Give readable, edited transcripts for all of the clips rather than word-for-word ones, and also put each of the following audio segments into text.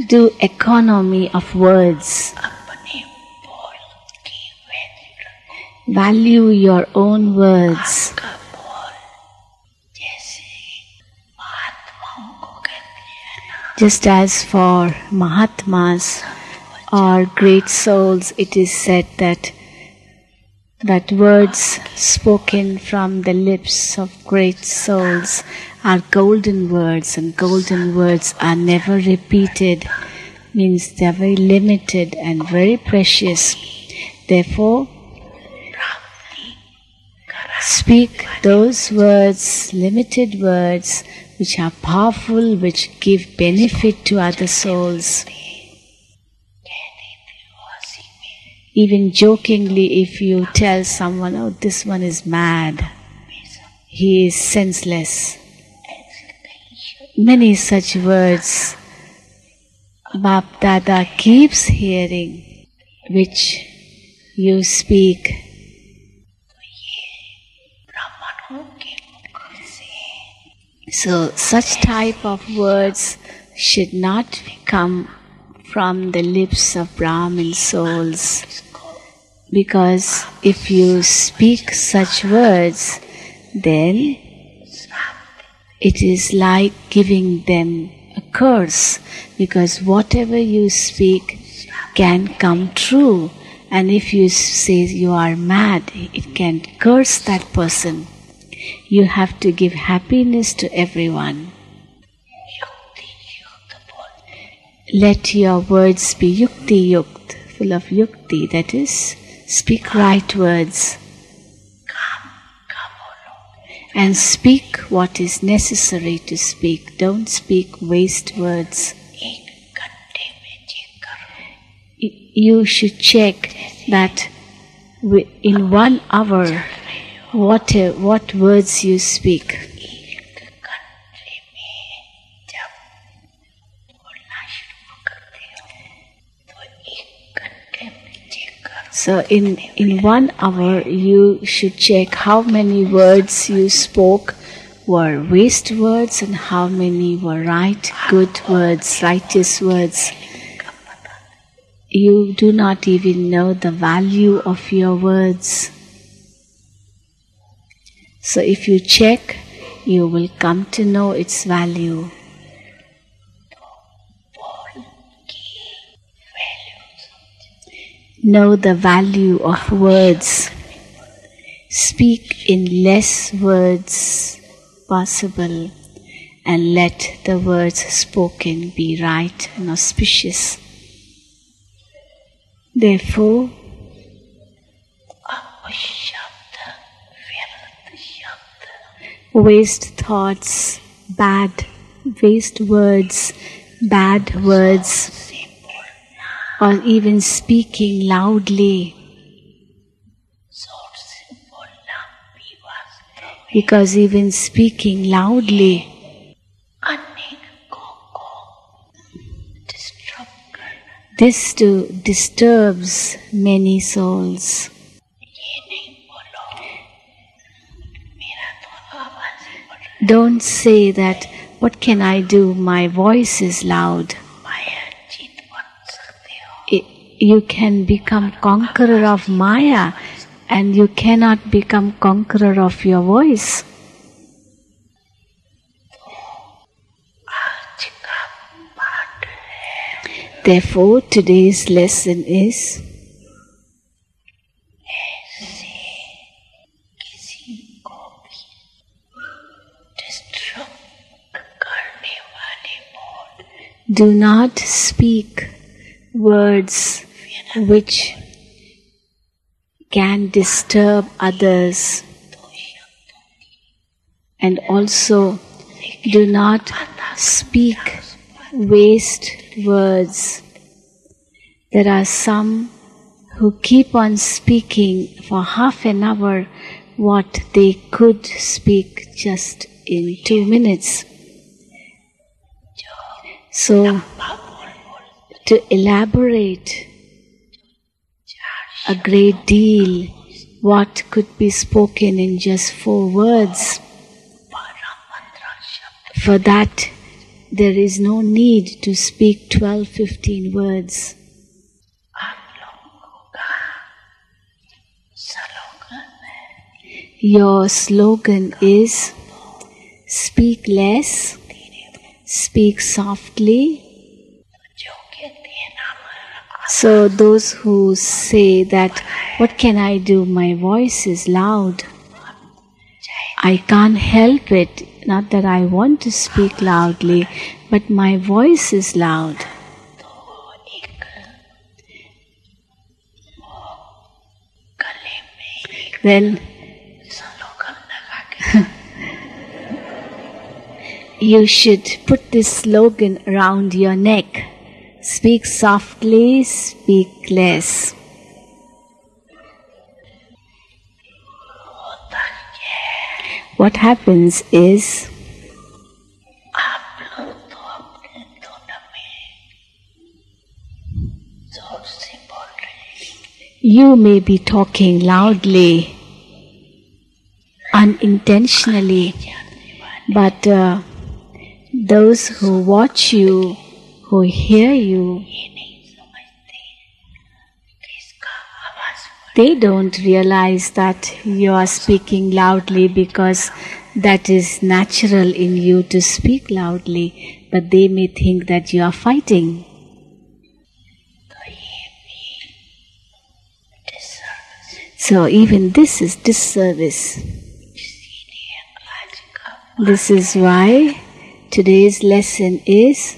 Do economy of words. Value your own words. Just as for Mahatmas or great souls, it is said that words spoken from the lips of great souls are golden words, and golden words are never repeated, means they are very limited and very precious. Therefore, speak those words, limited words, which are powerful, which give benefit to other souls. Even jokingly, if you tell someone, oh, this one is mad, he is senseless. Many such words Bap Dada keeps hearing, which you speak. So such type of words should not come from the lips of Brahmin souls, because if you speak such words, then it is like giving them a curse, because whatever you speak can come true, and if you say you are mad, it can curse that person. You have to give happiness to everyone. Let your words be yukti yukt, full of yukti, that is, speak right words. And speak what is necessary to speak. Don't speak waste words. You should check that in 1 hour, what words you speak. So in 1 hour you should check how many words you spoke were waste words and how many were right, good words, righteous words. You do not even know the value of your words. So if you check, you will come to know its value. Know the value of words. Speak in less words possible, and let the words spoken be right and auspicious. Therefore, waste thoughts, waste words, bad words, or even speaking loudly, because even speaking loudly, this too disturbs many souls. Don't say that, what can I do? My voice is loud. You can become conqueror of Maya, and you cannot become conqueror of your voice. Therefore, today's lesson is do not speak words which can disturb others, and also do not speak waste words. There are some who keep on speaking for half an hour what they could speak just in 2 minutes. So, to elaborate a great deal what could be spoken in just 4 words, for that there is no need to speak 12-15 words. Your slogan is speak less, speak softly. So those who say that, what can I do? My voice is loud. I can't help it. Not that I want to speak loudly, but my voice is loud. Then you should put this slogan around your neck. Speak softly, speak less. What happens is, you may be talking loudly, unintentionally, but those who watch you, who hear you, they don't realize that you are speaking loudly because that is natural in you to speak loudly, but they may think that you are fighting. So even this is disservice. This is why today's lesson is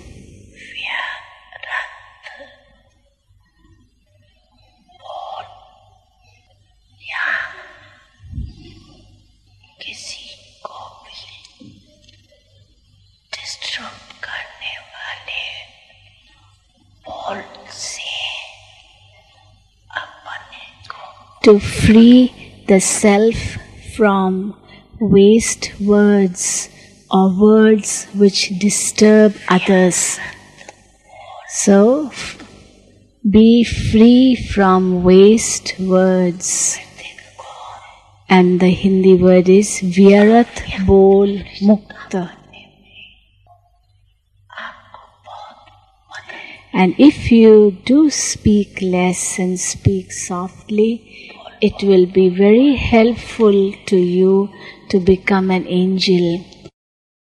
to free the self from waste words or words which disturb others. So, be free from waste words. And the Hindi word is Vyarat Bol Mukta. And if you do speak less and speak softly, it will be very helpful to you to become an angel.